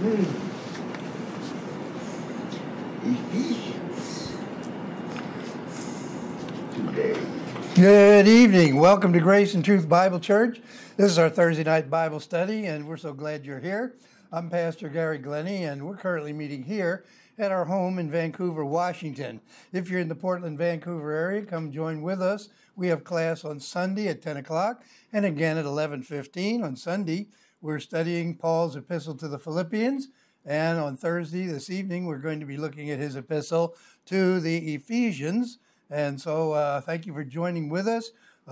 Ephesians today. Good evening. Welcome to Grace and Truth Bible Church. This is our Thursday night Bible study, and we're so glad you're here. I'm Pastor Gary Glennie, and we're currently meeting here at our home in Vancouver, Washington. If you're in the Portland, Vancouver area, come join with us. We have class on Sunday at 10 o'clock and again at 11:15. On Sunday, we're studying Paul's epistle to the Philippians, and on Thursday this evening, we're going to be looking at his epistle to the Ephesians. And so thank you for joining with us.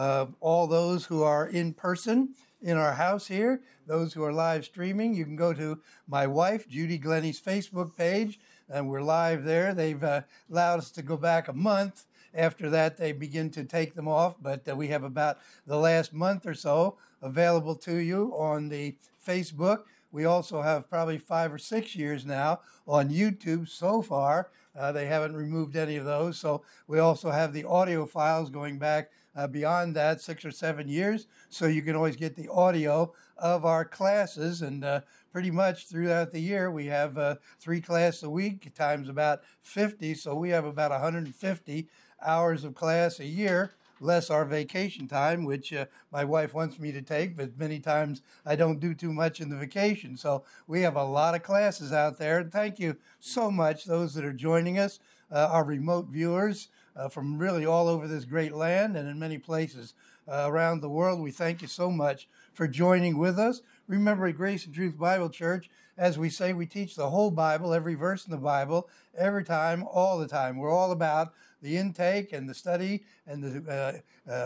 All those who are in person in our house here, those who are live streaming, you can go to my wife, Judy Glennie's Facebook page, and we're live there. They've allowed us to go back a month. After that, they begin to take them off, but we have about the last month or so available to you on the Facebook. We also have probably 5 or 6 years now on YouTube so far. They haven't removed any of those. So we also have the audio files going back beyond that, 6 or 7 years. So you can always get the audio of our classes. And pretty much throughout the year, we have 3 classes a week times about 50. So we have about 150 hours of class a year, less our vacation time, which my wife wants me to take, but many times I don't do too much in the vacation. So we have a lot of classes out there. And thank you so much, those that are joining us, our remote viewers from really all over this great land and in many places around the world. We thank you so much for joining with us. Remember, at Grace and Truth Bible Church, as we say, we teach the whole Bible, every verse in the Bible, every time, all the time. We're all about the intake and the study and the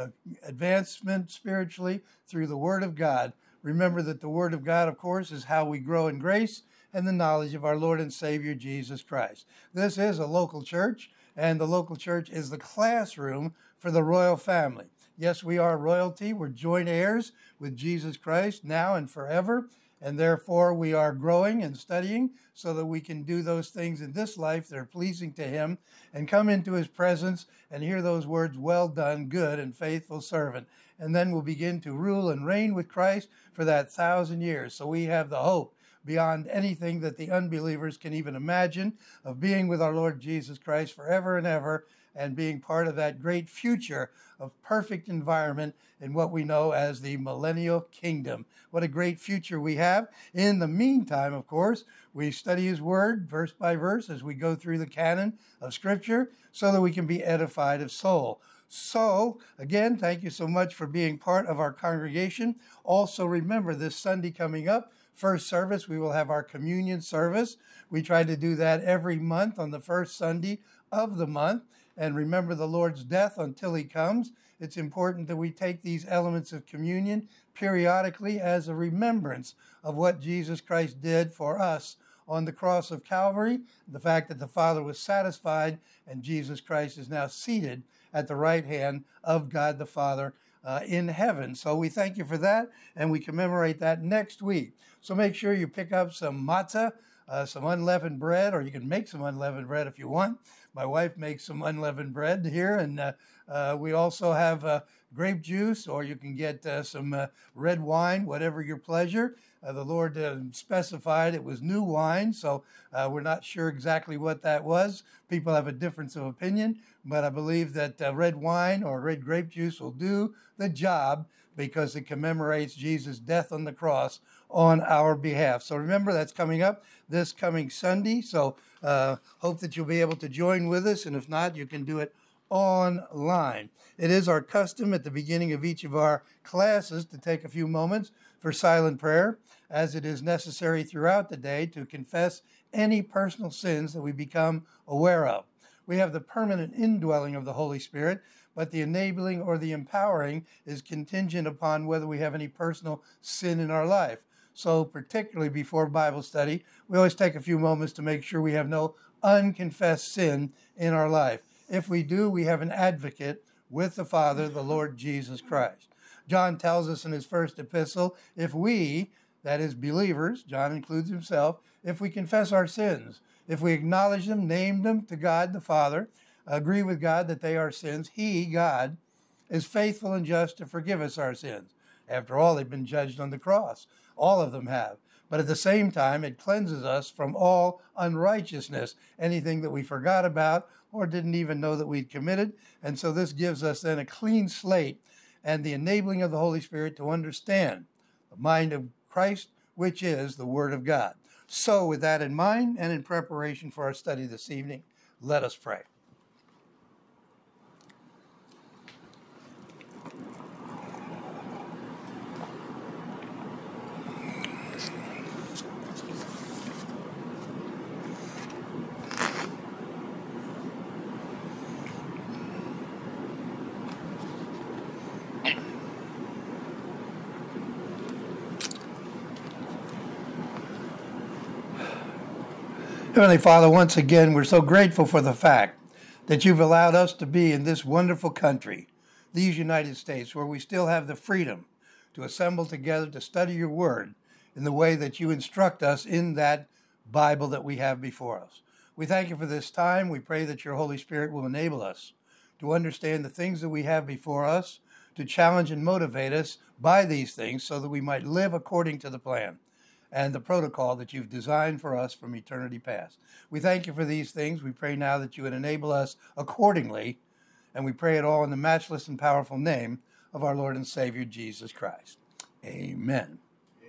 advancement spiritually through the Word of God. Remember that the Word of God, of course, is how we grow in grace and the knowledge of our Lord and Savior, Jesus Christ. This is a local church, and the local church is the classroom for the royal family. Yes, we are royalty. We're joint heirs with Jesus Christ now and forever. And therefore, we are growing and studying so that we can do those things in this life that are pleasing to Him and come into His presence and hear those words, "Well done, good and faithful servant." And then we'll begin to rule and reign with Christ for that 1,000 years. So we have the hope beyond anything that the unbelievers can even imagine of being with our Lord Jesus Christ forever and ever, and being part of that great future of perfect environment in what we know as the millennial kingdom. What a great future we have. In the meantime, of course, we study His Word verse by verse as we go through the canon of Scripture so that we can be edified of soul. So, again, thank you so much for being part of our congregation. Also, remember this Sunday coming up, first service, we will have our communion service. We try to do that every month on the first Sunday of the month. And remember the Lord's death until He comes. It's important that we take these elements of communion periodically as a remembrance of what Jesus Christ did for us on the cross of Calvary, the fact that the Father was satisfied and Jesus Christ is now seated at the right hand of God the Father in heaven. So we thank you for that, and we commemorate that next week. So make sure you pick up some matzah, some unleavened bread, or you can make some unleavened bread if you want. My wife makes some unleavened bread here, and we also have grape juice, or you can get some red wine, whatever your pleasure. The Lord specified it was new wine, so we're not sure exactly what that was. People have a difference of opinion, but I believe that red wine or red grape juice will do the job because it commemorates Jesus' death on the cross on our behalf. So remember, that's coming up this coming Sunday. So hope that you'll be able to join with us, and if not, you can do it online. It is our custom at the beginning of each of our classes to take a few moments for silent prayer, as it is necessary throughout the day to confess any personal sins that we become aware of. We have the permanent indwelling of the Holy Spirit, but the enabling or the empowering is contingent upon whether we have any personal sin in our life. So particularly before Bible study, we always take a few moments to make sure we have no unconfessed sin in our life. If we do, we have an advocate with the Father, the Lord Jesus Christ. John tells us in his first epistle, if we, that is believers, John includes himself, if we confess our sins, if we acknowledge them, name them to God the Father, agree with God that they are sins, He, God, is faithful and just to forgive us our sins. After all, they've been judged on the cross. All of them have. but at the same time, it cleanses us from all unrighteousness, anything that we forgot about or didn't even know that we'd committed. And so this gives us then a clean slate and the enabling of the Holy Spirit to understand the mind of Christ, which is the Word of God. So with that in mind and in preparation for our study this evening, let us pray. Heavenly Father, once again, we're so grateful for the fact that you've allowed us to be in this wonderful country, these United States, where we still have the freedom to assemble together to study your word in the way that you instruct us in that Bible that we have before us. We thank you for this time. We pray that your Holy Spirit will enable us to understand the things that we have before us, to challenge and motivate us by these things so that we might live according to the plan and the protocol that you've designed for us from eternity past. We thank you for these things. We pray now that you would enable us accordingly, and we pray it all in the matchless and powerful name of our Lord and Savior, Jesus Christ. Amen.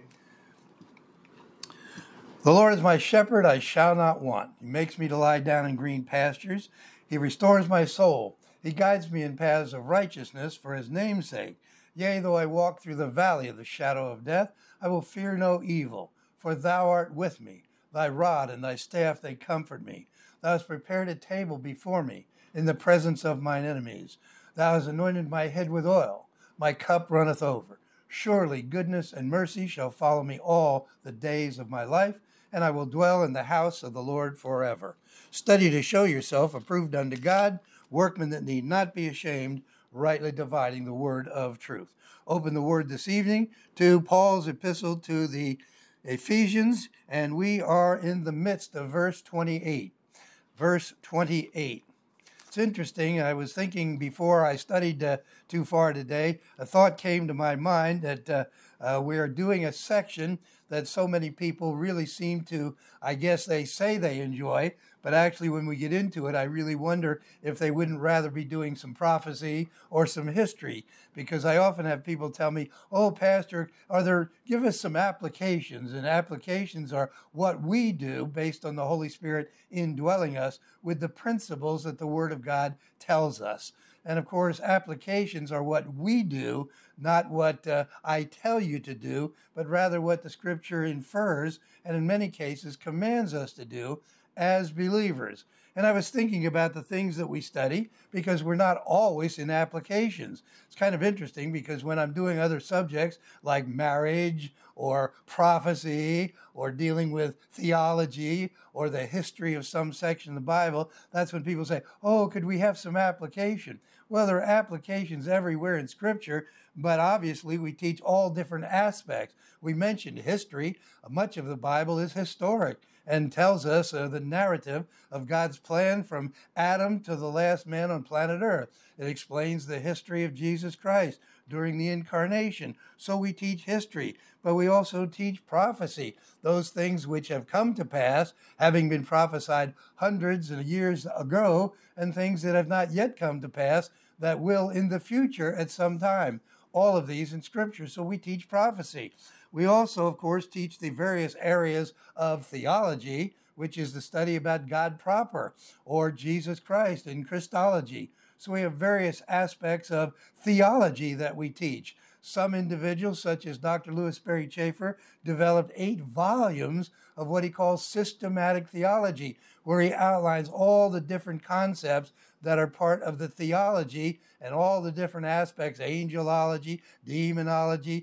The Lord is my shepherd, I shall not want. He makes me to lie down in green pastures. He restores my soul. He guides me in paths of righteousness for his name's sake. Yea, though I walk through the valley of the shadow of death, I will fear no evil, for thou art with me. Thy rod and thy staff, they comfort me. Thou hast prepared a table before me in the presence of mine enemies. Thou hast anointed my head with oil. My cup runneth over. Surely goodness and mercy shall follow me all the days of my life, and I will dwell in the house of the Lord forever. Study to show yourself approved unto God, workmen that need not be ashamed, rightly dividing the word of truth. Open the word this evening to Paul's epistle to the Ephesians, and we are in the midst of verse 28. Verse 28. It's interesting. I was thinking before I studied too far today, a thought came to my mind that we are doing a section that so many people really seem to, I guess they say they enjoy, but actually when we get into it, I really wonder if they wouldn't rather be doing some prophecy or some history, because I often have people tell me, oh, Pastor, give us some applications, and applications are what we do based on the Holy Spirit indwelling us with the principles that the Word of God tells us. And of course, applications are what we do, not what I tell you to do, but rather what the Scripture infers and in many cases commands us to do as believers. And I was thinking about the things that we study because we're not always in applications. It's kind of interesting because when I'm doing other subjects like marriage or prophecy or dealing with theology or the history of some section of the Bible, that's when people say, oh, could we have some application? Well, there are applications everywhere in Scripture, but obviously we teach all different aspects. We mentioned history. Much of the Bible is historic and tells us the narrative of God's plan from Adam to the last man on planet Earth. It explains the history of Jesus Christ during the incarnation. So we teach history, but we also teach prophecy, those things which have come to pass, having been prophesied hundreds of years ago, and things that have not yet come to pass that will in the future at some time. All of these in Scripture. So we teach prophecy. We also, of course, teach the various areas of theology, which is the study about God proper, or Jesus Christ and Christology. So we have various aspects of theology that we teach. Some individuals, such as Dr. Louis Berry Chafer, developed 8 volumes of what he calls systematic theology, where he outlines all the different concepts that are part of the theology and all the different aspects, angelology, demonology,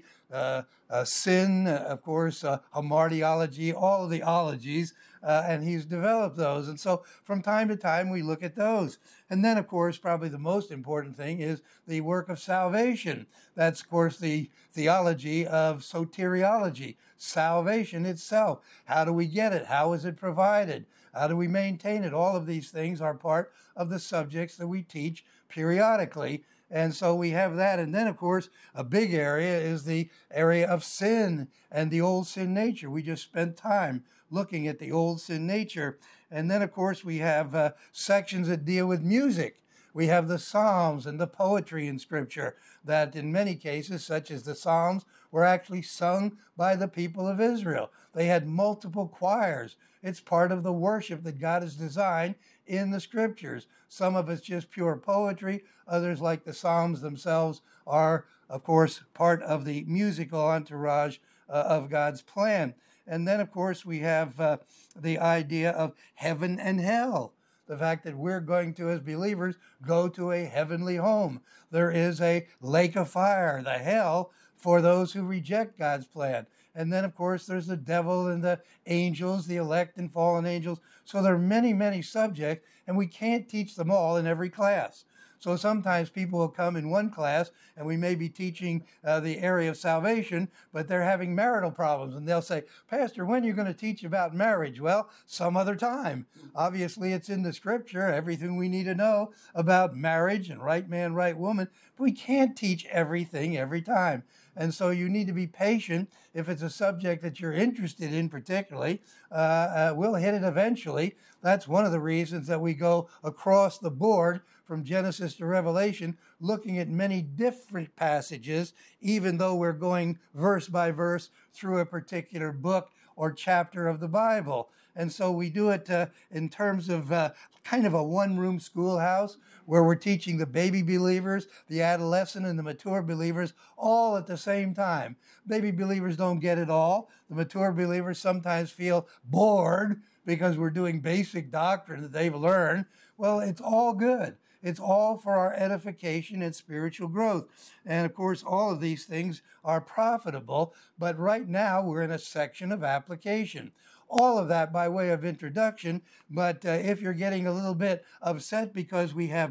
sin, of course, hamartiology, all of the ologies, and he's developed those. And so from time to time, we look at those. And then, of course, probably the most important thing is the work of salvation. That's, of course, the theology of soteriology, salvation itself. How do we get it? How is it provided? How do we maintain it? All of these things are part of the subjects that we teach periodically And so we have that. And then, of course, a big area is the area of sin and the old sin nature. We just spent time looking at the old sin nature. And then, of course, we have sections that deal with music. We have the Psalms and the poetry in Scripture that, in many cases, such as the Psalms, were actually sung by the people of Israel. They had multiple choirs. It's part of the worship that God has designed in the Scriptures. Some of it's just pure poetry. Others, like the Psalms themselves, are, of course, part of the musical entourage of God's plan. And then, of course, we have the idea of heaven and hell. The fact that we're going to, as believers, go to a heavenly home. There is a lake of fire, the hell, for those who reject God's plan. And then, of course, there's the devil and the angels, the elect and fallen angels. So there are many, many subjects, and we can't teach them all in every class. So sometimes people will come in one class and we may be teaching the area of salvation, but they're having marital problems. And they'll say, Pastor, when are you going to teach about marriage? Well, some other time. Obviously, it's in the Scripture, everything we need to know about marriage and right man, right woman. But we can't teach everything every time. And so you need to be patient. If it's a subject that you're interested in particularly, we'll hit it eventually. That's one of the reasons that we go across the board from Genesis to Revelation, looking at many different passages, even though we're going verse by verse through a particular book or chapter of the Bible. And so we do it in terms of kind of a one-room schoolhouse where we're teaching the baby believers, the adolescent, and the mature believers all at the same time. Baby believers don't get it all. The mature believers sometimes feel bored because we're doing basic doctrine that they've learned. Well, it's all good. It's all for our edification and spiritual growth. And of course, all of these things are profitable, but right now we're in a section of application. All of that by way of introduction, but if you're getting a little bit upset because we have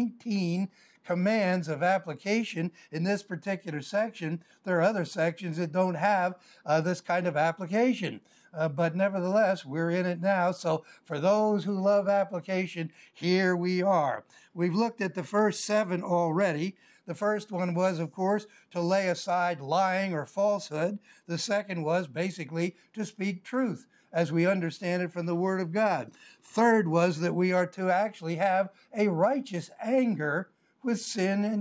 19 commands of application in this particular section, there are other sections that don't have this kind of application. But nevertheless, we're in it now. So for those who love application, here we are. We've looked at the first 7 already. The first one was, of course, to lay aside lying or falsehood. The second was basically to speak truth, as we understand it from the Word of God. Third was that we are to actually have a righteous anger with sin and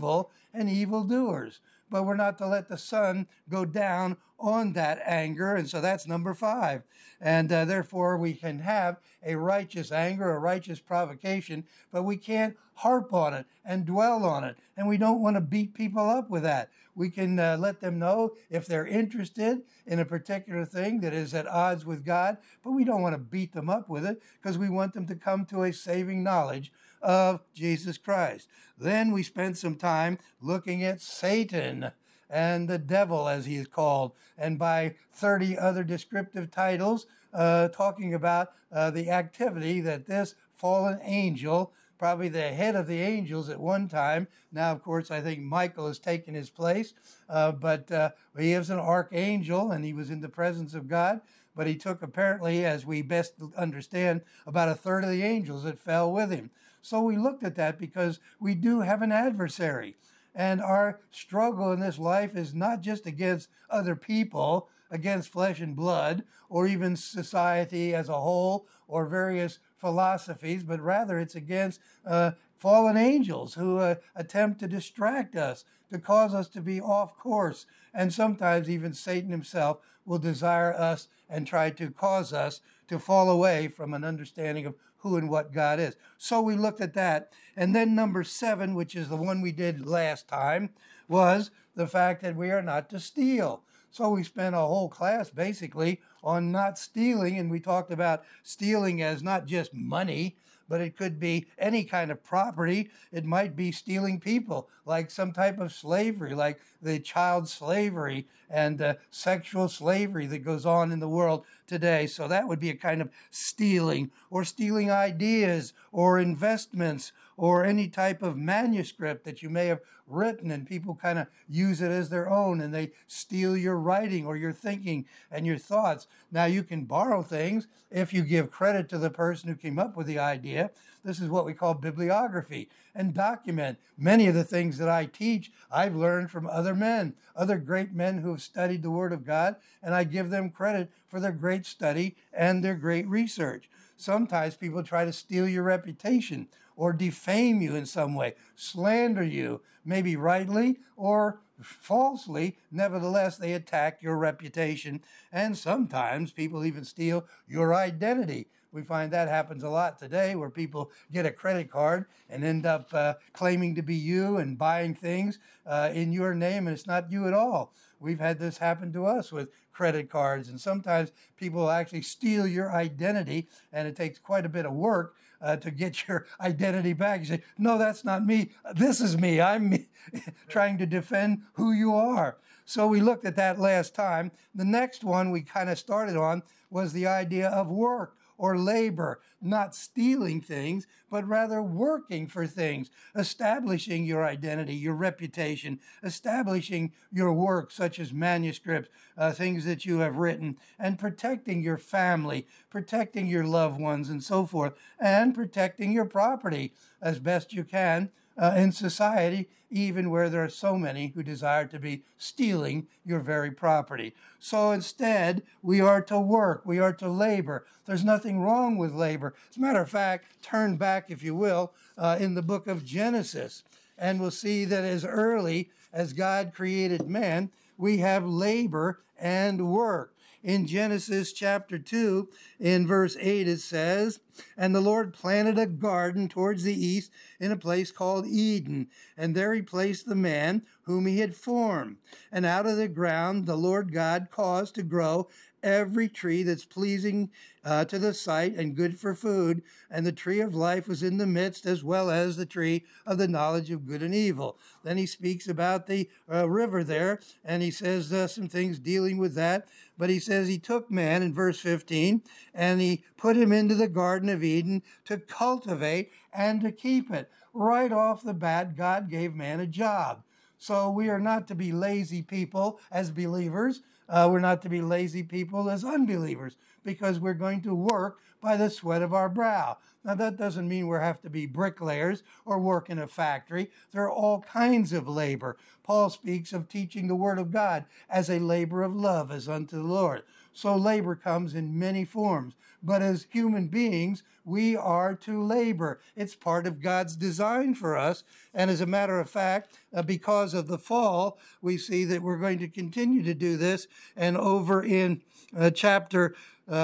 evildoers. But we're not to let the sun go down on that anger, and so that's number 5. And therefore we can have a righteous anger, a righteous provocation, but we can't harp on it and dwell on it, and we don't want to beat people up with that. We can let them know if they're interested in a particular thing that is at odds with God, but we don't want to beat them up with it because we want them to come to a saving knowledge of Jesus Christ. Then we spent some time looking at Satan and the devil, as he is called, and by 30 other descriptive titles, talking about the activity that this fallen angel, probably the head of the angels at one time. Now, of course, I think Michael has taken his place, but he is an archangel, and he was in the presence of God. But he took, apparently, as we best understand, about a third of the angels that fell with him. So we looked at that because we do have an adversary. And our struggle in this life is not just against other people, against flesh and blood, or even society as a whole, or various philosophies, but rather it's against fallen angels who attempt to distract us, to cause us to be off course. And sometimes even Satan himself will desire us and try to cause us to fall away from an understanding of who and what God is. So we looked at that. And then number 7, which is the one we did last time, was the fact that we are not to steal. So we spent a whole class basically on not stealing, and we talked about stealing as not just money, but it could be any kind of property. It might be stealing people, like some type of slavery, like the child slavery and sexual slavery that goes on in the world today. So that would be a kind of stealing, or stealing ideas or investments or any type of manuscript that you may have written, and people kind of use it as their own, and they steal your writing or your thinking and your thoughts. Now, you can borrow things if you give credit to the person who came up with the idea. This is what we call bibliography, and document. Many of the things that I teach, I've learned from other men, other great men who have studied the Word of God, and I give them credit for their great study and their great research. Sometimes people try to steal your reputation or defame you in some way, slander you, maybe rightly or falsely. Nevertheless, they attack your reputation, and sometimes people even steal your identity. We find that happens a lot today, where people get a credit card and end up claiming to be you and buying things in your name, and it's not you at all. We've had this happen to us with credit cards, and sometimes people actually steal your identity, and it takes quite a bit of work to get your identity back. You say, no, that's not me. This is me. I'm me. Trying to defend who you are. So we looked at that last time. The next one we kind of started on was the idea of work or labor, not stealing things, but rather working for things, establishing your identity, your reputation, establishing your work, such as manuscripts, things that you have written, and protecting your family, protecting your loved ones, and so forth, and protecting your property as best you can in society, even where there are so many who desire to be stealing your very property. So instead, we are to work, we are to labor. There's nothing wrong with labor. As a matter of fact, turn back, if you will, in the book of Genesis, and we'll see that as early as God created man, we have labor and work. In Genesis chapter 2, in verse 8, it says, "And the Lord planted a garden towards the east in a place called Eden, and there he placed the man whom he had formed. And out of the ground the Lord God caused to grow every tree that's pleasing to the sight and good for food. And the tree of life was in the midst, as well as the tree of the knowledge of good and evil." Then he speaks about the river there, and he says some things dealing with that. But he says he took man in verse 15, and he put him into the Garden of Eden to cultivate and to keep it. Right off the bat, God gave man a job. So we are not to be lazy people as believers. We're not to be lazy people as unbelievers, because we're going to work by the sweat of our brow. Now, that doesn't mean we have to be bricklayers or work in a factory. There are all kinds of labor. Paul speaks of teaching the Word of God as a labor of love, as unto the Lord. So labor comes in many forms. But as human beings, we are to labor. It's part of God's design for us. And as a matter of fact, because of the fall, we see that we're going to continue to do this. And over in chapter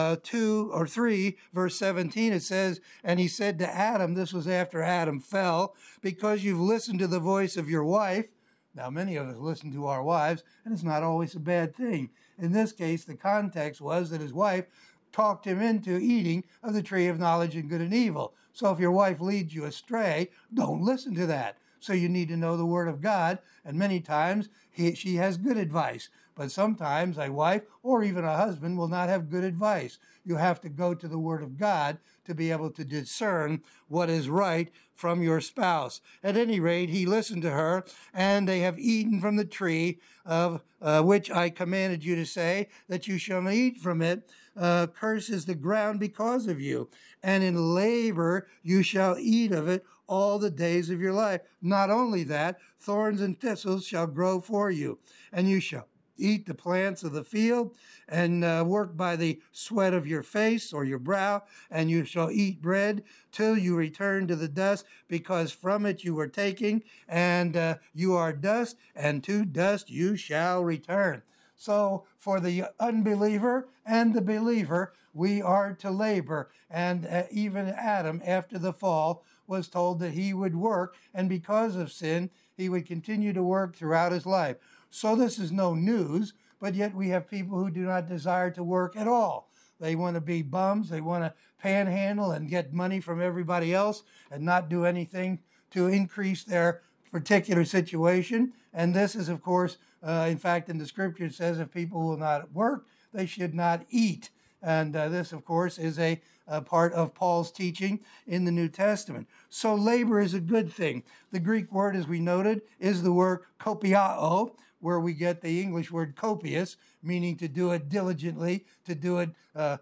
2 or 3, verse 17, it says, "And he said to Adam," this was after Adam fell, "because you've listened to the voice of your wife." Now, many of us listen to our wives, and it's not always a bad thing. In this case, the context was that his wife talked him into eating of the tree of knowledge of good and evil. So if your wife leads you astray, don't listen to that. So you need to know the Word of God, and many times she has good advice. But sometimes a wife or even a husband will not have good advice. You have to go to the Word of God to be able to discern what is right from your spouse. At any rate, he listened to her, and they have eaten from the tree of which I commanded you to say that you shall not eat from it. Curses the ground because of you, and in labor you shall eat of it all the days of your life. Not only that, thorns and thistles shall grow for you, and you shall eat the plants of the field, and work by the sweat of your face or your brow, and you shall eat bread till you return to the dust, because from it you were taken, and you are dust, and to dust you shall return. So for the unbeliever and the believer, we are to labor. And even Adam, after the fall, was told that he would work, and because of sin, he would continue to work throughout his life. So this is no news, but yet we have people who do not desire to work at all. They want to be bums. They want to panhandle and get money from everybody else and not do anything to increase their particular situation. And this is, of course, in fact, in the scripture, it says if people will not work, they should not eat. And this, of course, is a part of Paul's teaching in the New Testament. So labor is a good thing. The Greek word, as we noted, is the word kopiao, where we get the English word copious, meaning to do it diligently, to do it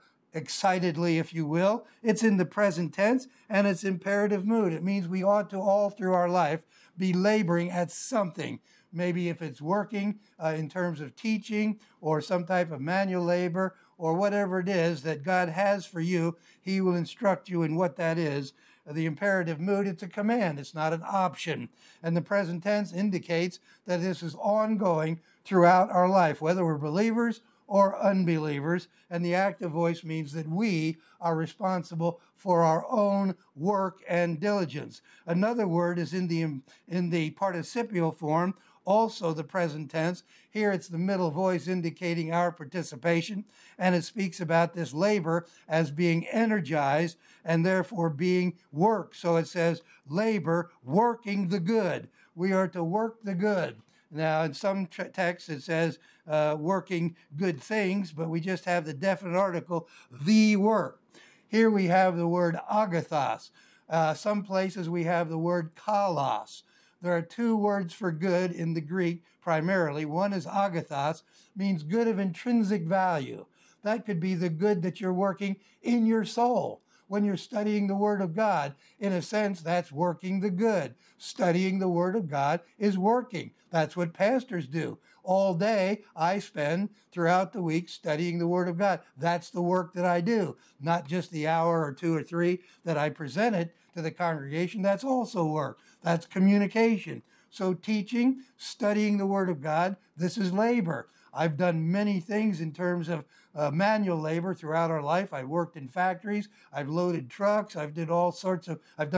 excitedly, if you will. It's in the present tense, and it's imperative mood. It means we ought to, all through our life, be laboring at something. Maybe if it's working in terms of teaching or some type of manual labor or whatever it is that God has for you, he will instruct you in what that is. The imperative mood, it's a command. It's not an option. And the present tense indicates that this is ongoing throughout our life, whether we're believers or unbelievers. And the active voice means that we are responsible for our own work and diligence. Another word is in the participial form, also the present tense. Here it's the middle voice indicating our participation, and it speaks about this labor as being energized and therefore being work. So it says labor, working the good. We are to work the good. Now, in some texts it says working good things, but we just have the definite article, the work. Here we have the word agathos. Some places we have the word kalos. There are two words for good in the Greek primarily. One is agathos, means good of intrinsic value. That could be the good that you're working in your soul. When you're studying the Word of God, in a sense, that's working the good. Studying the Word of God is working. That's what pastors do. All day, I spend throughout the week studying the Word of God. That's the work that I do, not just the hour or two or three that I present it to the congregation. That's also work. That's communication. So teaching, studying the Word of God, this is labor. I've done many things in terms of manual labor throughout our life. I've worked in factories. I've loaded trucks. I've done all sorts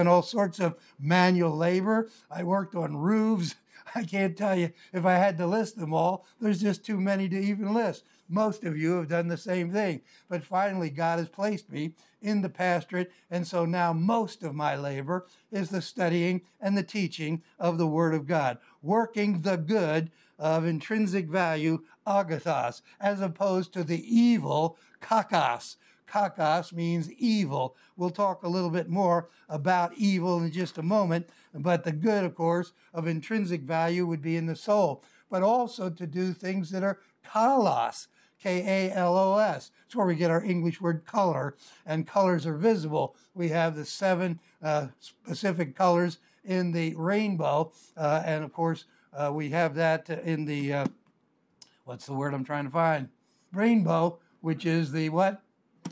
of manual labor. I worked on roofs. I can't tell you if I had to list them all. There's just too many to even list. Most of you have done the same thing. But finally, God has placed me in the pastorate, and so now most of my labor is the studying and the teaching of the Word of God, working the good of intrinsic value, agathos, as opposed to the evil, kakos. Kakos means evil. We'll talk a little bit more about evil in just a moment, but the good, of course, of intrinsic value would be in the soul, but also to do things that are kalos, K-A-L-O-S. It's where we get our English word color, and colors are visible. We have the 7 specific colors in the rainbow, and of course, we have that in the, what's the word I'm trying to find? Rainbow, which is the what?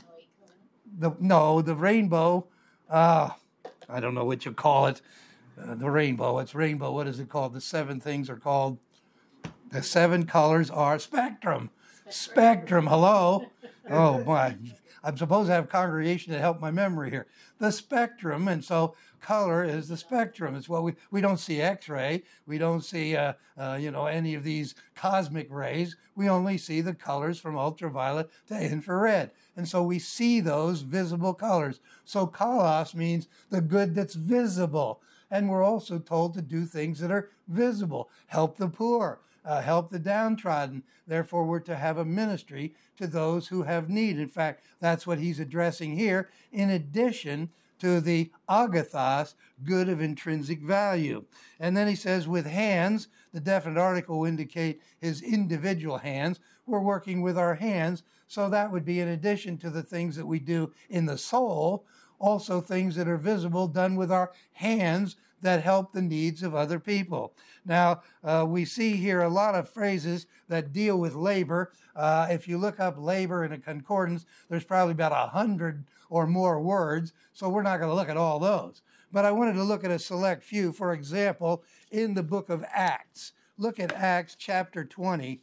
The rainbow. I don't know what you call it. The rainbow. It's rainbow. What is it called? The 7 things are called. The 7 colors are spectrum. Spectrum. Hello. Oh my. I'm supposed to have congregation to help my memory here. The spectrum, and so color is the spectrum. It's what we don't see X-ray. We don't see any of these cosmic rays. We only see the colors from ultraviolet to infrared, and so we see those visible colors. So kalos means the good that's visible, and we're also told to do things that are visible. Help the poor. Help the downtrodden. Therefore, we're to have a ministry to those who have need. In fact, that's what he's addressing here, in addition to the agathos, good of intrinsic value. And then he says, with hands, the definite article will indicate his individual hands. We're working with our hands, so that would be in addition to the things that we do in the soul, also things that are visible done with our hands that help the needs of other people. Now, we see here a lot of phrases that deal with labor. If you look up labor in a concordance, there's probably about 100 or more words, so we're not going to look at all those. But I wanted to look at a select few. For example, in the book of Acts, look at Acts chapter 20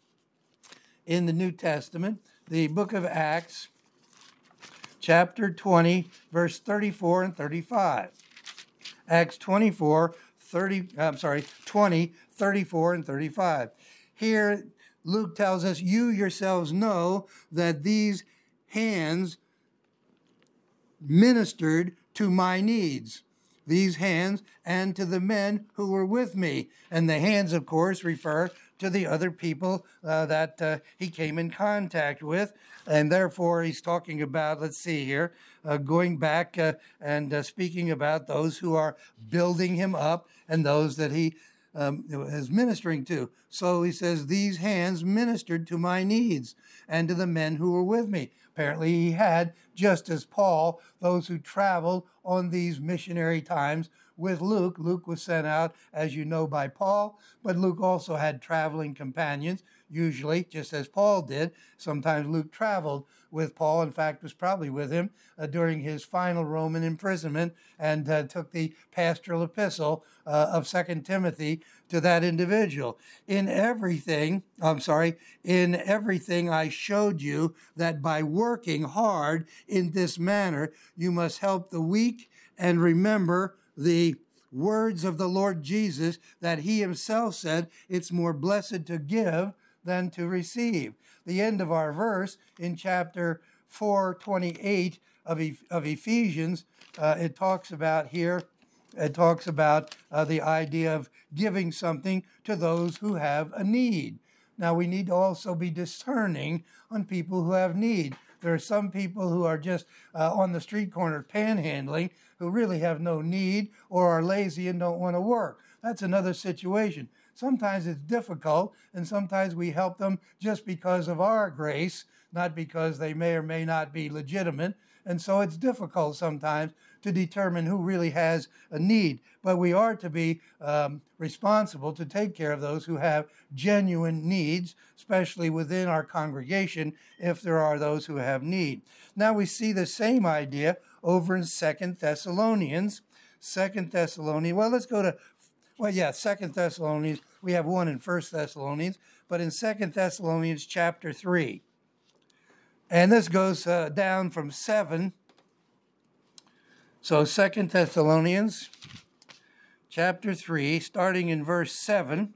in the New Testament. The book of Acts, chapter 20, verse 34 and 35. Acts 20, 34 and 35. Here, Luke tells us, you yourselves know that these hands ministered to my needs. These hands and to the men who were with me. And the hands, of course, refer to the other people that he came in contact with. And therefore, he's talking about, let's see here, going back and speaking about those who are building him up and those that he is ministering to. So he says, these hands ministered to my needs and to the men who were with me. Apparently he had, just as Paul, those who traveled on these missionary times with Luke. Luke was sent out, as you know, by Paul, but Luke also had traveling companions, usually, just as Paul did. Sometimes Luke traveled with Paul, in fact, was probably with him during his final Roman imprisonment, and took the pastoral epistle of 2 Timothy to that individual. In everything I showed you that by working hard in this manner, you must help the weak and remember the words of the Lord Jesus, that he himself said, it's more blessed to give than to receive. The end of our verse in chapter 4:28 of Ephesians, it talks about here, the idea of giving something to those who have a need. Now, we need to also be discerning on people who have need. There are some people who are just on the street corner panhandling, who really have no need or are lazy and don't want to work. That's another situation. Sometimes it's difficult, and sometimes we help them just because of our grace, not because they may or may not be legitimate. And so it's difficult sometimes to determine who really has a need. But we are to be responsible to take care of those who have genuine needs, especially within our congregation, if there are those who have need. Now we see the same idea over in 2 Thessalonians. 2 Thessalonians, well, let's go to, 2 Thessalonians. We have one in 1 Thessalonians, but in 2 Thessalonians chapter 3. And this goes down from 7. So 2 Thessalonians chapter 3, starting in verse 7,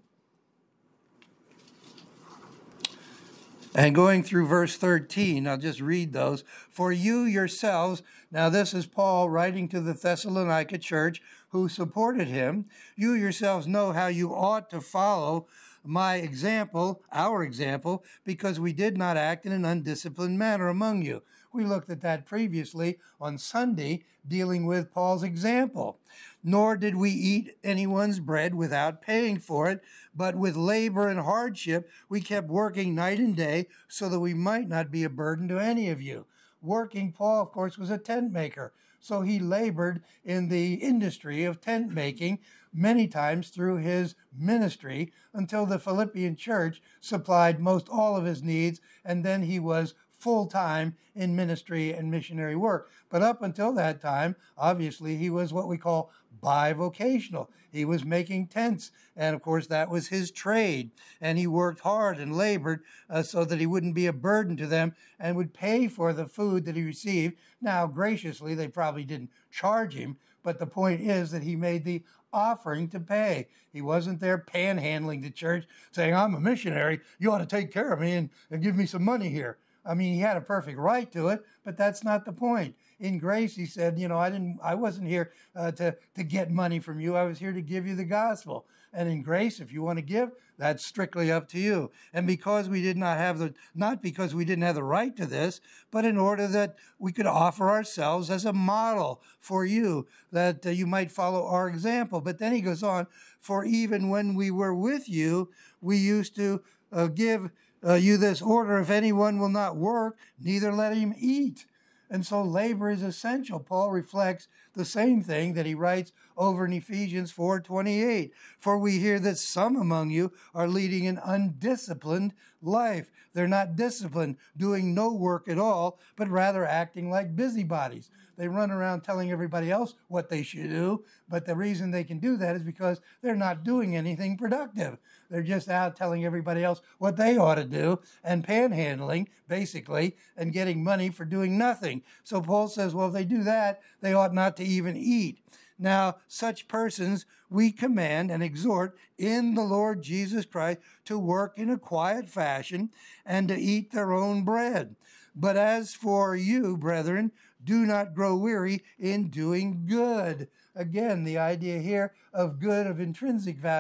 and going through verse 13. I'll just read those. For you yourselves, now this is Paul writing to the Thessalonica church who supported him, you yourselves know how you ought to follow my example, our example, because we did not act in an undisciplined manner among you. We looked at that previously on Sunday, dealing with Paul's example. Nor did we eat anyone's bread without paying for it, but with labor and hardship we kept working night and day so that we might not be a burden to any of you. Working, Paul, of course, was a tent maker, so he labored in the industry of tent making many times through his ministry until the Philippian church supplied most all of his needs, and then he was full-time in ministry and missionary work. But up until that time, obviously, he was what we call bivocational. He was making tents, and of course, that was his trade. And he worked hard and labored so that he wouldn't be a burden to them and would pay for the food that he received. Now, graciously, they probably didn't charge him, but the point is that he made the offering to pay. He wasn't there panhandling the church saying, I'm a missionary, you ought to take care of me and give me some money here. I mean, he had a perfect right to it, but that's not the point. In grace, he said, I wasn't here to get money from you. I was here to give you the gospel. And in grace, if you want to give, that's strictly up to you. And because we did not because we didn't have the right to this, but in order that we could offer ourselves as a model for you, that you might follow our example. But then he goes on, for even when we were with you, we used to give you this order, if anyone will not work, neither let him eat. And so labor is essential. Paul reflects the same thing that he writes over in Ephesians 4:28. For we hear that some among you are leading an undisciplined life. They're not disciplined, doing no work at all, but rather acting like busybodies. They run around telling everybody else what they should do, but the reason they can do that is because they're not doing anything productive. They're just out telling everybody else what they ought to do and panhandling, basically, and getting money for doing nothing. So Paul says, well, if they do that, they ought not to even eat. Now, such persons we command and exhort in the Lord Jesus Christ to work in a quiet fashion and to eat their own bread. But as for you, brethren, do not grow weary in doing good. Again, the idea here of good, of intrinsic value,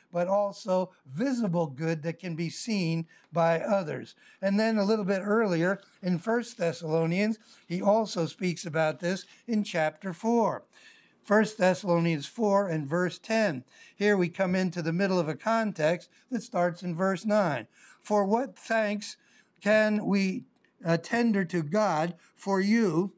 but also visible good that can be seen by others. And then a little bit earlier in 1 Thessalonians, he also speaks about this in chapter 4. 1 Thessalonians 4 and verse 10. Here we come into the middle of a context that starts in verse 9. For what thanks can we tender to God for you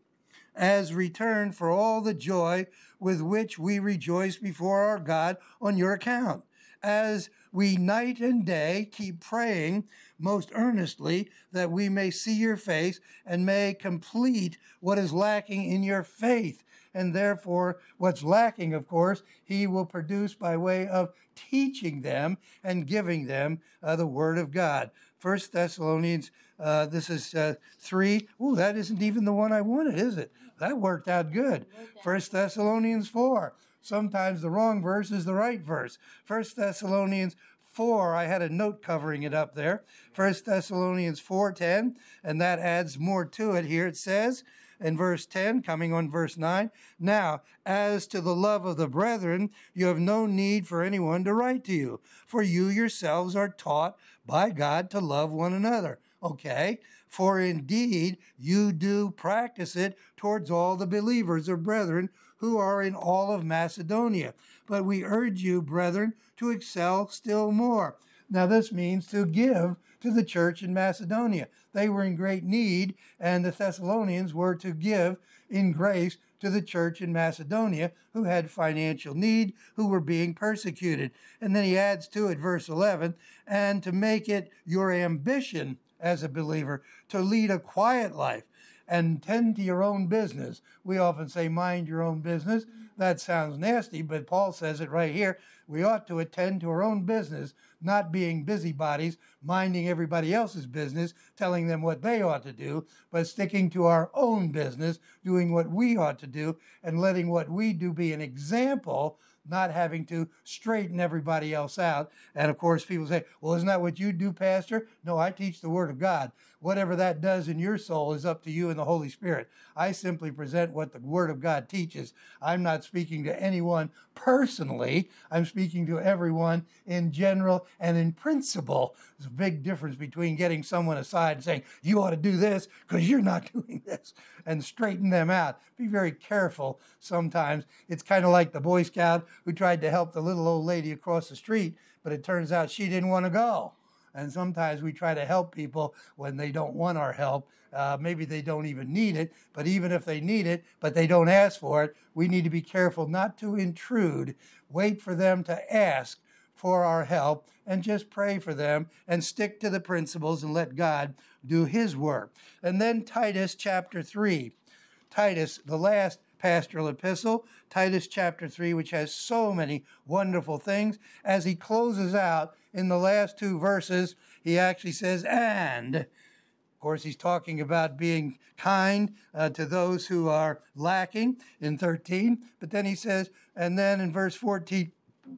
as return for all the joy with which we rejoice before our God on your account, as we night and day keep praying most earnestly that we may see your face and may complete what is lacking in your faith. And therefore, what's lacking, of course, he will produce by way of teaching them and giving them the Word of God. 1 Thessalonians, this is 3. Ooh, that isn't even the one I wanted, is it? That worked out good. 1 Thessalonians 4. Sometimes the wrong verse is the right verse. 1 Thessalonians 4, I had a note covering it up there. 1 Thessalonians 4:10, and that adds more to it here. It says, in verse 10, coming on verse 9, now, as to the love of the brethren, you have no need for anyone to write to you, for you yourselves are taught by God to love one another. Okay, for indeed you do practice it towards all the believers or brethren who are in all of Macedonia. But we urge you, brethren, to excel still more. Now this means to give to the church in Macedonia. They were in great need, and the Thessalonians were to give in grace to the church in Macedonia who had financial need, who were being persecuted. And then he adds to it, verse 11, and to make it your ambition as a believer to lead a quiet life and tend to your own business. We often say, mind your own business. That sounds nasty, but Paul says it right here. We ought to attend to our own business, not being busybodies, minding everybody else's business, telling them what they ought to do, but sticking to our own business, doing what we ought to do, and letting what we do be an example, not having to straighten everybody else out. And of course, people say, well, isn't that what you do, Pastor? No, I teach the Word of God. Whatever that does in your soul is up to you and the Holy Spirit. I simply present what the Word of God teaches. I'm not speaking to anyone personally. I'm speaking to everyone in general and in principle. There's a big difference between getting someone aside and saying, you ought to do this because you're not doing this, and straighten them out. Be very careful sometimes. It's kind of like the Boy Scout who tried to help the little old lady across the street, but it turns out she didn't want to go. And sometimes we try to help people when they don't want our help. Maybe they don't even need it, but even if they need it, but they don't ask for it, we need to be careful not to intrude. Wait for them to ask for our help and just pray for them and stick to the principles and let God do his work. And then Titus chapter 3. Titus, the last pastoral epistle, Titus chapter 3, which has so many wonderful things. As he closes out in the last two verses, he actually says, and. Of course, he's talking about being kind to those who are lacking in 13. But then he says, and then in verse 14,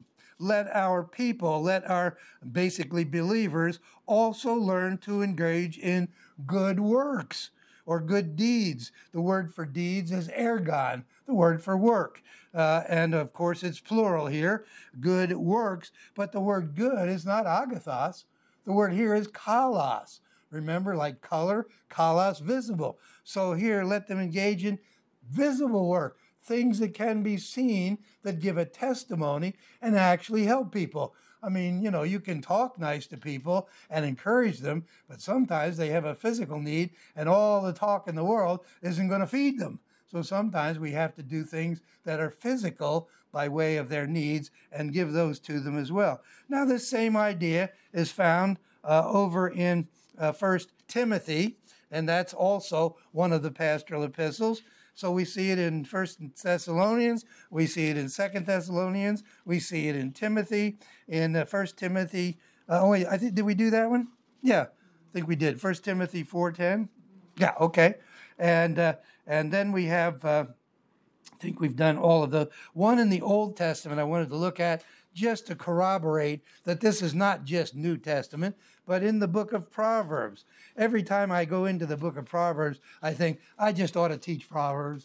let our people, let our basically believers also learn to engage in good works or good deeds. The word for deeds is ergon, the word for work. And of course, it's plural here, good works. But the word good is not agathos. The word here is kalos. Remember, like color, kalos, visible. So here, let them engage in visible work, things that can be seen, that give a testimony and actually help people. I mean, you know, you can talk nice to people and encourage them, but sometimes they have a physical need and all the talk in the world isn't going to feed them. So sometimes we have to do things that are physical by way of their needs and give those to them as well. Now, this same idea is found over in 1 Timothy, and that's also one of the pastoral epistles. So we see it in 1 Thessalonians, we see it in 2 Thessalonians, we see it in Timothy, in 1 Timothy. Wait, I think, did we do that one? Yeah, I think we did. 1 Timothy 4:10. Yeah, okay. And then we have, I think we've done all of the one in the Old Testament I wanted to look at just to corroborate that this is not just New Testament, but in the book of Proverbs. Every time I go into the book of Proverbs, I think I just ought to teach Proverbs.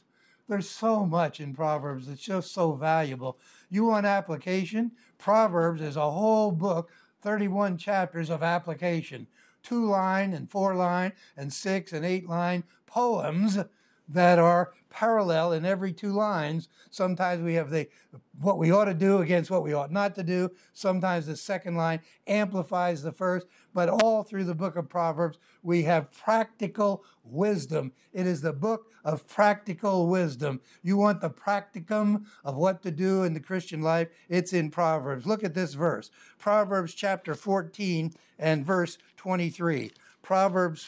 There's so much in Proverbs. It's just so valuable. You want application? Proverbs is a whole book, 31 chapters of application. 2-line and 4-line and 6 and 8-line poems that are parallel in every 2 lines. Sometimes we have what we ought to do against what we ought not to do. Sometimes the second line amplifies the first. But all through the book of Proverbs, we have practical wisdom. It is the book of practical wisdom. You want the practicum of what to do in the Christian life? It's in Proverbs. Look at this verse. Proverbs chapter 14 and verse 23. Proverbs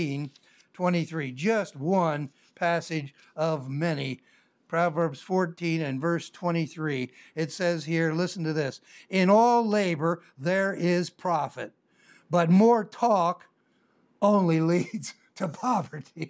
14:23. Just one passage of many. Proverbs 14 and verse 23. It says here, listen to this. In all labor there is profit, but more talk only leads to poverty.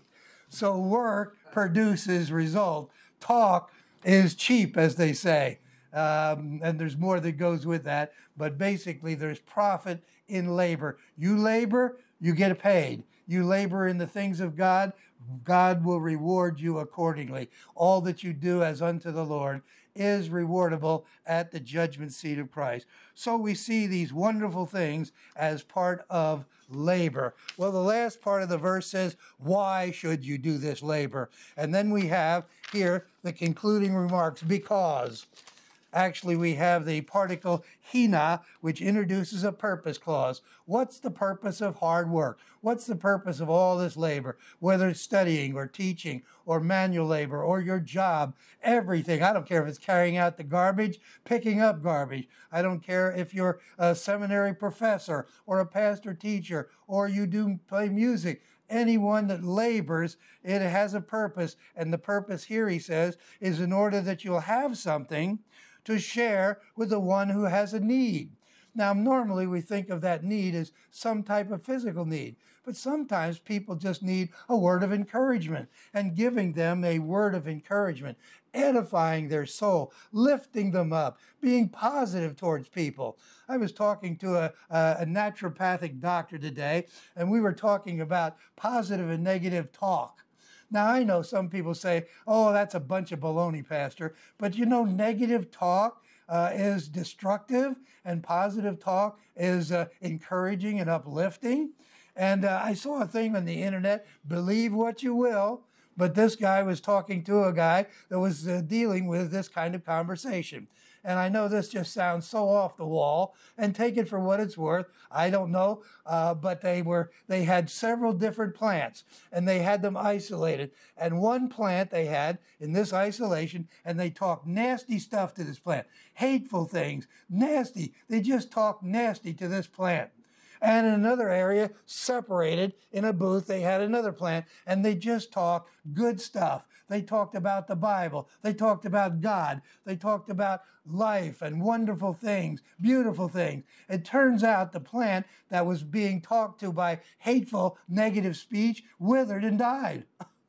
So work produces result. Talk is cheap, as they say. And there's more that goes with that. But basically, there's profit in labor. You labor, you get paid. You labor in the things of God, God will reward you accordingly. All that you do as unto the Lord is rewardable at the judgment seat of Christ. So we see these wonderful things as part of labor. Well, the last part of the verse says, why should you do this labor? And then we have here the concluding remarks, because. Actually, we have the particle hina, which introduces a purpose clause. What's the purpose of hard work? What's the purpose of all this labor? Whether it's studying or teaching or manual labor or your job, everything. I don't care if it's carrying out the garbage, picking up garbage. I don't care if you're a seminary professor or a pastor teacher or you do play music. Anyone that labors, it has a purpose. And the purpose here, he says, is in order that you'll have something to share with the one who has a need. Now, normally we think of that need as some type of physical need, but sometimes people just need a word of encouragement, and giving them a word of encouragement, edifying their soul, lifting them up, being positive towards people. I was talking to a naturopathic doctor today, and we were talking about positive and negative talk. Now, I know some people say, oh, that's a bunch of baloney, Pastor. But you know, negative talk is destructive and positive talk is encouraging and uplifting. And I saw a thing on the internet, believe what you will, but this guy was talking to a guy that was dealing with this kind of conversation. And I know this just sounds so off the wall, and take it for what it's worth. I don't know, but they had several different plants, and they had them isolated. And one plant they had in this isolation, and they talked nasty stuff to this plant, hateful things, nasty. They just talked nasty to this plant. And in another area, separated in a booth, they had another plant, and they just talked good stuff. They talked about the Bible. They talked about God. They talked about life and wonderful things, beautiful things. It turns out the plant that was being talked to by hateful, negative speech withered and died.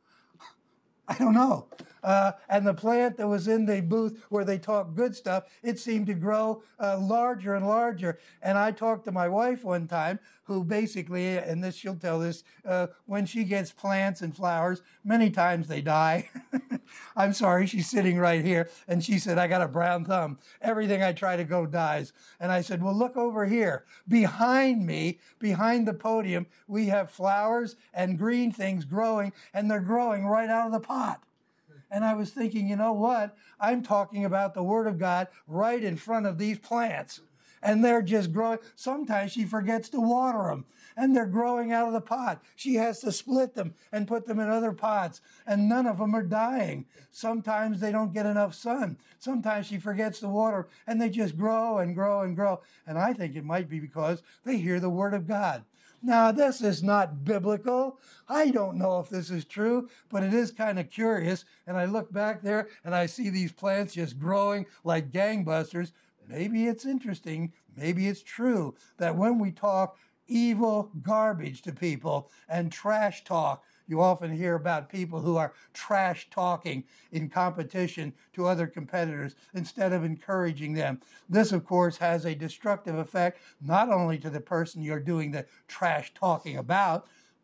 I don't know. And the plant that was in the booth where they talked good stuff, it seemed to grow larger and larger. And I talked to my wife one time, who basically, and this she'll tell this, when she gets plants and flowers, many times they die. I'm sorry, she's sitting right here. And she said, I got a brown thumb. Everything I try to go dies. And I said, well, look over here. Behind me, behind the podium, we have flowers and green things growing, and they're growing right out of the pot. And I was thinking, you know what? I'm talking about the Word of God right in front of these plants. And they're just growing. Sometimes she forgets to water them, and they're growing out of the pot. She has to split them and put them in other pots, and none of them are dying. Sometimes they don't get enough sun. Sometimes she forgets to water, and they just grow and grow and grow. And I think it might be because they hear the Word of God. Now, this is not biblical. I don't know if this is true, but it is kind of curious. And I look back there and I see these plants just growing like gangbusters. Maybe it's interesting. Maybe it's true that when we talk evil garbage to people and trash talk, you often hear about people who are trash talking in competition to other competitors instead of encouraging them. This, of course, has a destructive effect not only to the person you're doing the trash talking about,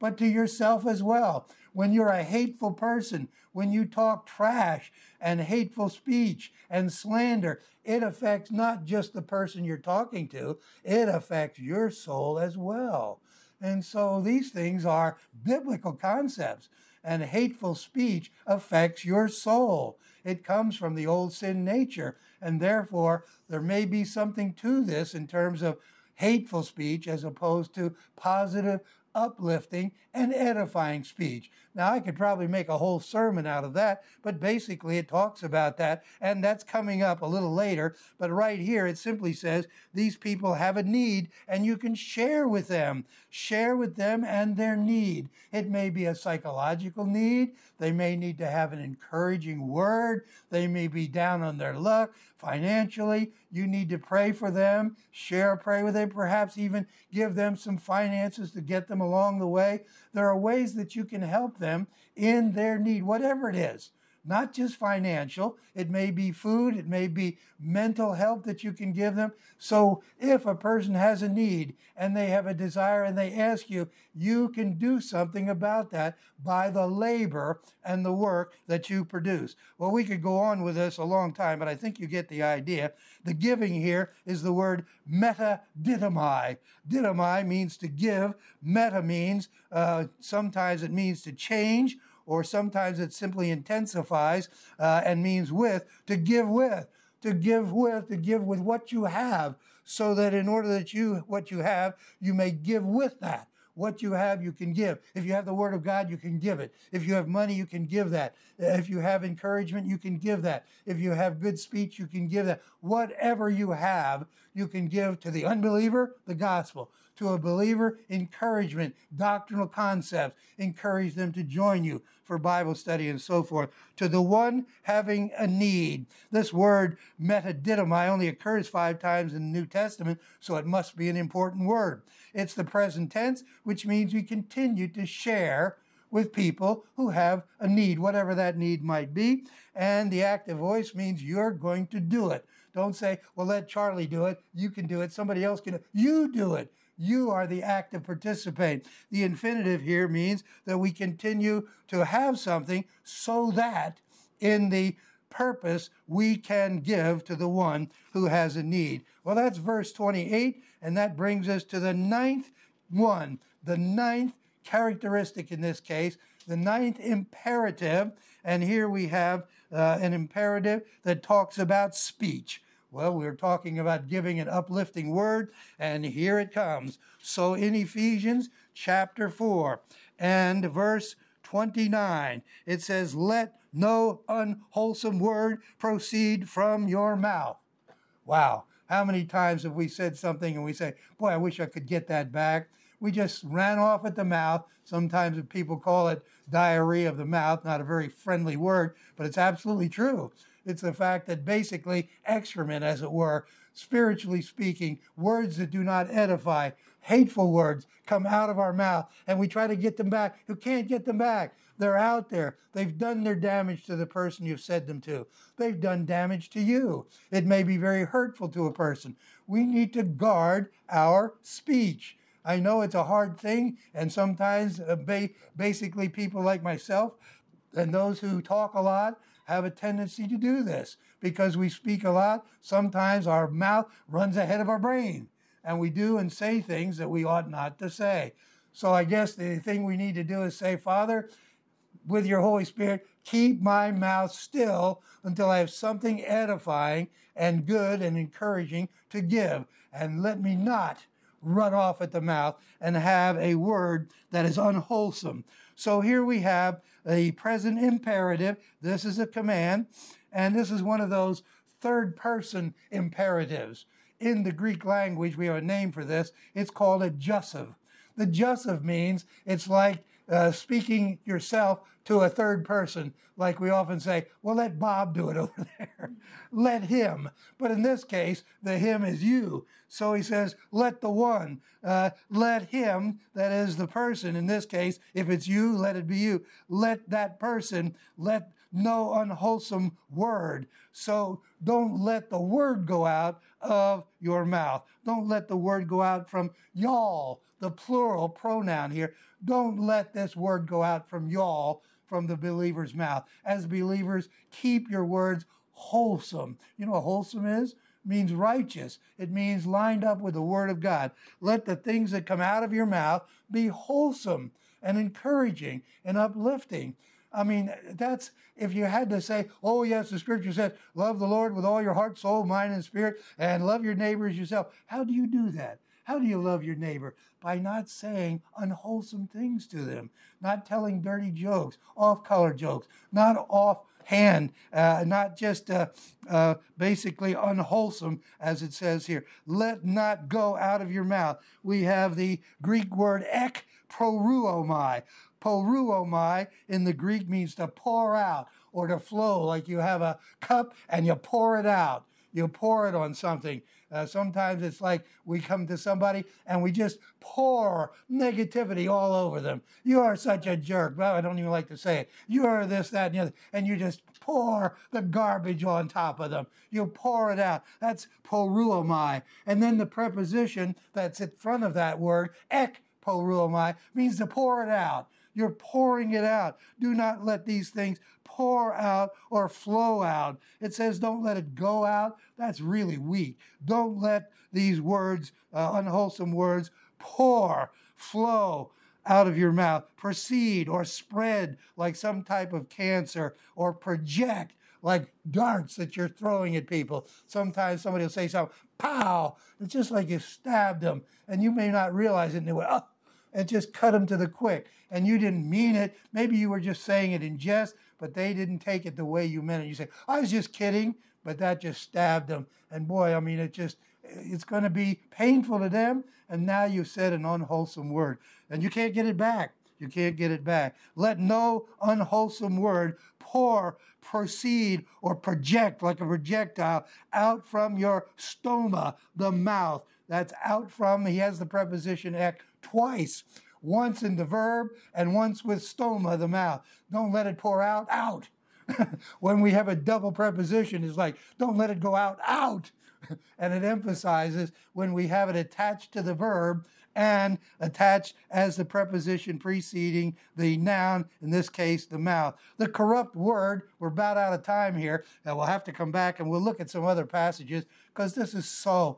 but to yourself as well. When you're a hateful person, when you talk trash and hateful speech and slander, it affects not just the person you're talking to, it affects your soul as well. And so these things are biblical concepts, and hateful speech affects your soul. It comes from the old sin nature, and therefore there may be something to this in terms of hateful speech as opposed to positive, uplifting, and edifying speech. Now, I could probably make a whole sermon out of that, but basically it talks about that, and that's coming up a little later. But right here, it simply says these people have a need, and you can share with them. Share with them and their need. It may be a psychological need. They may need to have an encouraging word. They may be down on their luck financially. You need to pray for them, pray with them, perhaps even give them some finances to get them along the way. There are ways that you can help them in their need, whatever it is. Not just financial. It may be food. It may be mental help that you can give them. So if a person has a need and they have a desire and they ask you, you can do something about that by the labor and the work that you produce. Well, we could go on with this a long time, but I think you get the idea. The giving here is the word metadidomai. Didomai means to give. Meta means, sometimes it means to change, or sometimes it simply intensifies and means with, to give with what you have, so that in order that what you have, you may give with that. What you have, you can give. If you have the Word of God, you can give it. If you have money, you can give that. If you have encouragement, you can give that. If you have good speech, you can give that. Whatever you have, you can give to the unbeliever, the gospel. To a believer, encouragement, doctrinal concepts. Encourage them to join you for Bible study and so forth. To the one having a need. This word metadidomai only occurs 5 times in the New Testament, so it must be an important word. It's the present tense, which means we continue to share with people who have a need, whatever that need might be. And the active voice means you're going to do it. Don't say, well, let Charlie do it. You can do it. Somebody else can do it. You do it. You are the active participant. The infinitive here means that we continue to have something so that in the purpose we can give to the one who has a need. Well, that's verse 28, and that brings us to the 9th one, the 9th characteristic in this case, the 9th imperative. And here we have an imperative that talks about speech. Well, we're talking about giving an uplifting word, and here it comes. So in Ephesians chapter 4 and verse 29, it says, let no unwholesome word proceed from your mouth. Wow. How many times have we said something and we say, boy, I wish I could get that back. We just ran off at the mouth. Sometimes people call it diarrhea of the mouth, not a very friendly word, but it's absolutely true. It's the fact that basically excrement, as it were, spiritually speaking, words that do not edify, hateful words come out of our mouth, and we try to get them back. You can't get them back. They're out there. They've done their damage to the person you've said them to. They've done damage to you. It may be very hurtful to a person. We need to guard our speech. I know it's a hard thing, and sometimes basically people like myself and those who talk a lot have a tendency to do this because we speak a lot. Sometimes our mouth runs ahead of our brain, and we do and say things that we ought not to say. So I guess the thing we need to do is say, Father, with your Holy Spirit, keep my mouth still until I have something edifying and good and encouraging to give, and let me not run off at the mouth and have a word that is unwholesome. So here we have a present imperative. This is a command, and this is one of those third-person imperatives. In the Greek language, we have a name for this. It's called a jussive. The jussive means it's like speaking yourself to a third person, like we often say, well, let Bob do it over there. Let him. But in this case, the him is you. So he says, let the one, let him, that is the person. In this case, if it's you, let it be you. Let that person, let no unwholesome word. So don't let the word go out of your mouth. Don't let the word go out from y'all, the plural pronoun here. Don't let this word go out from y'all, from the believer's mouth. As believers, keep your words wholesome. You know what wholesome is? It means righteous. It means lined up with the Word of God. Let the things that come out of your mouth be wholesome and encouraging and uplifting. I mean, that's, if you had to say, oh yes, the scripture says, love the Lord with all your heart, soul, mind, and spirit, and love your neighbor as yourself. How do you do that? How do you love your neighbor? By not saying unwholesome things to them, not telling dirty jokes, off-color jokes, not offhand, not just basically unwholesome, as it says here. Let not go out of your mouth. We have the Greek word ek poruomai. Poruomai in the Greek means to pour out or to flow, like you have a cup and you pour it out. You pour it on something. Sometimes it's like we come to somebody and we just pour negativity all over them. You are such a jerk. Well, I don't even like to say it. You are this, that, and the other. And you just pour the garbage on top of them. You pour it out. That's poruomai. And then the preposition that's in front of that word, ek poruomai, means to pour it out. You're pouring it out. Do not let these things pour out or flow out. It says don't let it go out. That's really weak. Don't let these words, unwholesome words, pour, flow out of your mouth. Proceed or spread like some type of cancer, or project like darts that you're throwing at people. Sometimes somebody will say something, pow! It's just like you stabbed them, and you may not realize it, and they went, oh! And just cut them to the quick. And you didn't mean it. Maybe you were just saying it in jest, but they didn't take it the way you meant it. You say, I was just kidding, but that just stabbed them. And boy, I mean, it's going to be painful to them. And now you've said an unwholesome word. And you can't get it back. You can't get it back. Let no unwholesome word pour, proceed, or project like a projectile out from your stoma, the mouth. That's out from, he has the preposition ek twice, once in the verb and once with stoma, the mouth. Don't let it pour out, out. When we have a double preposition, it's like, don't let it go out, out. And it emphasizes when we have it attached to the verb and attached as the preposition preceding the noun, in this case, the mouth. The corrupt word, we're about out of time here, and we'll have to come back and we'll look at some other passages because this is so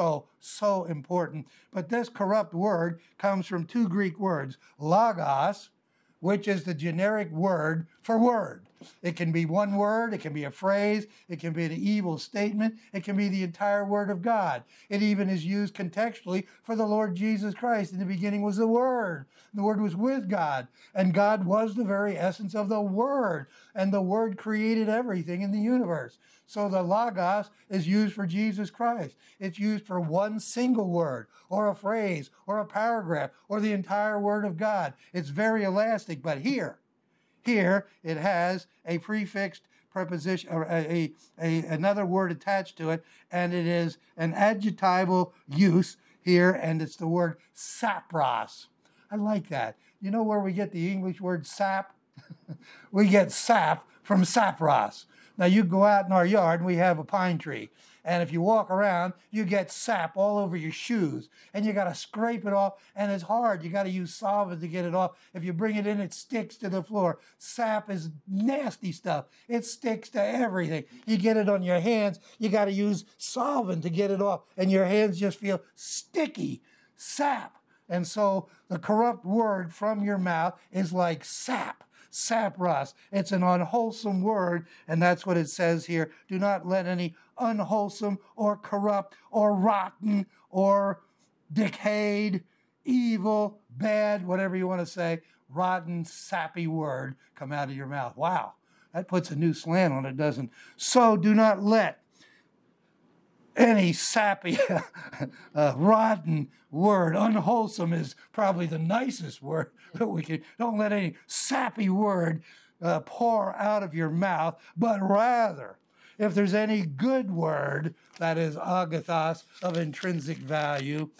important. But this corrupt word comes from two Greek words, logos, which is the generic word for word. It can be one word, it can be a phrase, it can be an evil statement, it can be the entire word of God. It even is used contextually for the Lord Jesus Christ. In the beginning was the Word. The Word was with God, and God was the very essence of the Word, and the Word created everything in the universe. So the Logos is used for Jesus Christ. It's used for one single word, or a phrase, or a paragraph, or the entire Word of God. It's very elastic, but here it has a prefixed preposition, or another word attached to it, and it is an adjectival use here, and it's the word sapros. I like that. You know where we get the English word sap? We get sap from sapros. Now you go out in our yard and we have a pine tree. And if you walk around, you get sap all over your shoes. And you got to scrape it off. And it's hard. You got to use solvent to get it off. If you bring it in, it sticks to the floor. Sap is nasty stuff. It sticks to everything. You get it on your hands. You got to use solvent to get it off. And your hands just feel sticky. Sap. And so the corrupt word from your mouth is like sap. Sapros. It's an unwholesome word, and that's what it says here. Do not let any unwholesome or corrupt or rotten or decayed, evil, bad, whatever you want to say, rotten, sappy word come out of your mouth. Wow, that puts a new slant on it, doesn't it? So do not let any sappy, rotten word. Unwholesome is probably the nicest word that we can. Don't let any sappy word pour out of your mouth, but rather, if there's any good word, that is agathos, of intrinsic value,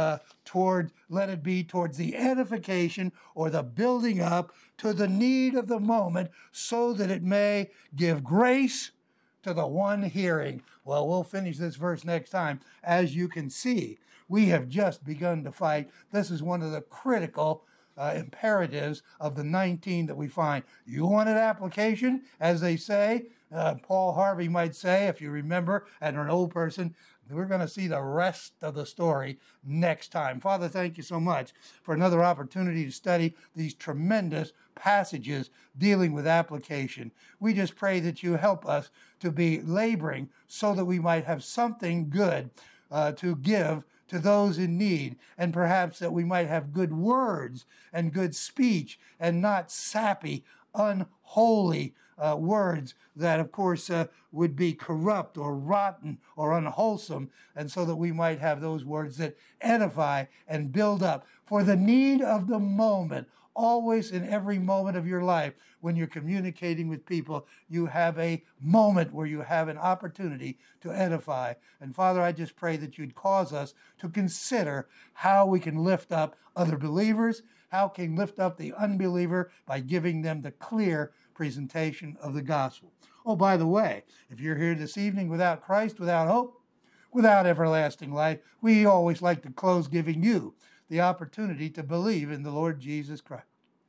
let it be towards the edification or the building up to the need of the moment, so that it may give grace to the one hearing. Well, we'll finish this verse next time. As you can see, We have just begun to fight. This is one of the critical imperatives of the 19 that we find. You want an application, as they say. Paul Harvey might say, if you remember, and an old person, we're going to see the rest of the story next time. Father, thank you so much for another opportunity to study these tremendous passages dealing with application. We just pray that you help us to be laboring so that we might have something good to give to those in need, and perhaps that we might have good words and good speech and not sappy, unholy words that, of course, would be corrupt or rotten or unwholesome, and so that we might have those words that edify and build up for the need of the moment. Always in every moment of your life, when you're communicating with people, you have a moment where you have an opportunity to edify. And Father, I just pray that you'd cause us to consider how we can lift up other believers, how we can lift up the unbeliever by giving them the clear presentation of the gospel. Oh, by the way, if you're here this evening without Christ, without hope, without everlasting life, we always like to close giving you the opportunity to believe in the Lord Jesus Christ.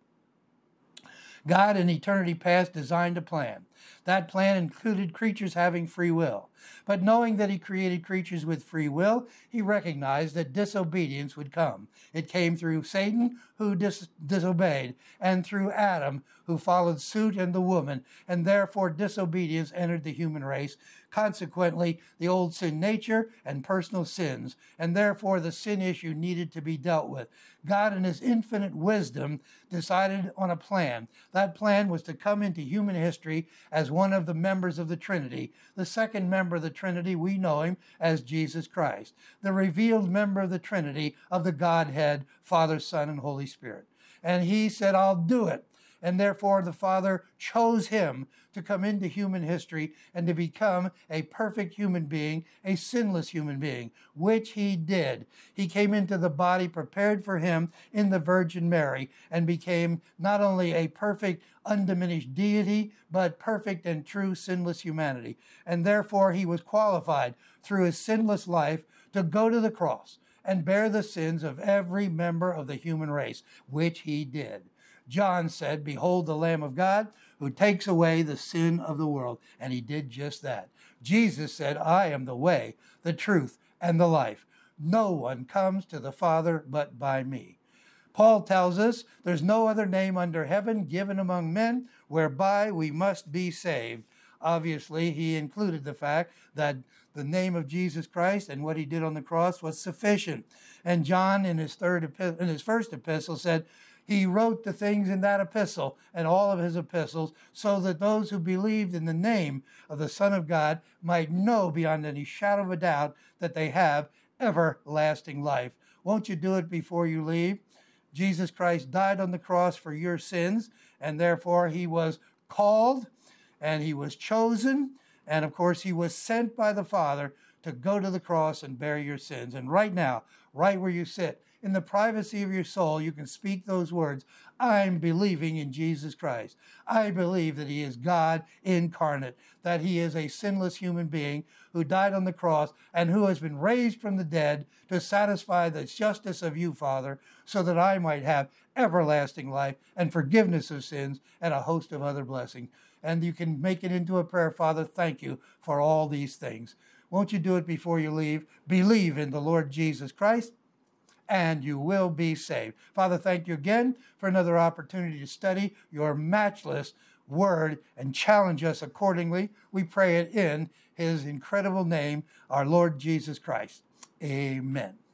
God in eternity past designed a plan. That plan included creatures having free will. But knowing that he created creatures with free will, he recognized that disobedience would come. It came through Satan, who disobeyed, and through Adam, who followed suit, and the woman, and therefore disobedience entered the human race. Consequently, the old sin nature and personal sins, and therefore the sin issue needed to be dealt with. God, in his infinite wisdom, decided on a plan. That plan was to come into human history as one of the members of the Trinity. The second member of the Trinity, we know him as Jesus Christ, the revealed member of the Trinity of the Godhead, Father, Son, and Holy Spirit. And he said, I'll do it. And therefore the Father chose him to come into human history and to become a perfect human being, a sinless human being, which he did. He came into the body prepared for him in the Virgin Mary and became not only a perfect, undiminished deity, but perfect and true sinless humanity. And therefore he was qualified through his sinless life to go to the cross and bear the sins of every member of the human race, which he did. John said, behold the Lamb of God who takes away the sin of the world. And he did just that. Jesus said, I am the way, the truth, and the life. No one comes to the Father but by me. Paul tells us there's no other name under heaven given among men whereby we must be saved. Obviously, he included the fact that the name of Jesus Christ and what he did on the cross was sufficient. And John, in his first epistle, said, he wrote the things in that epistle and all of his epistles so that those who believed in the name of the Son of God might know beyond any shadow of a doubt that they have everlasting life. Won't you do it before you leave? Jesus Christ died on the cross for your sins, and therefore he was called and he was chosen, and of course he was sent by the Father to go to the cross and bear your sins. And right now, right where you sit, in the privacy of your soul, you can speak those words. I'm believing in Jesus Christ. I believe that he is God incarnate, that he is a sinless human being who died on the cross and who has been raised from the dead to satisfy the justice of you, Father, so that I might have everlasting life and forgiveness of sins and a host of other blessings. And you can make it into a prayer, Father, thank you for all these things. Won't you do it before you leave? Believe in the Lord Jesus Christ, and you will be saved. Father, thank you again for another opportunity to study your matchless word and challenge us accordingly. We pray it in his incredible name, our Lord Jesus Christ. Amen.